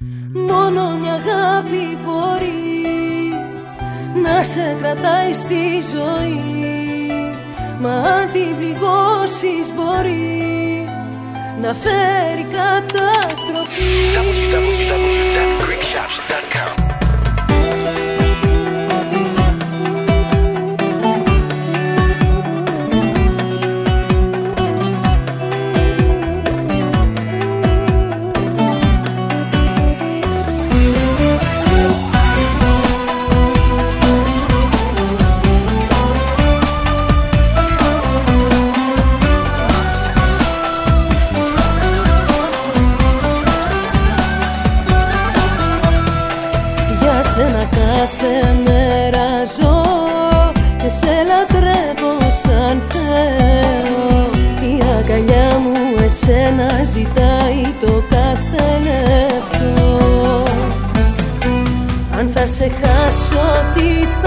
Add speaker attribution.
Speaker 1: Μόνο μια αγάπη μπορεί να σε κρατάει στη ζωή. Μα αν την πληγώσεις μπορεί να φέρει καταστροφή. www.greekshops.com. Κάθε μέρα ζω και σε λατρεύω σαν Θεό. Η αγκαλιά μου εσένα ζητάει το κάθε λεπτό. Αν θα σε χάσω τι θα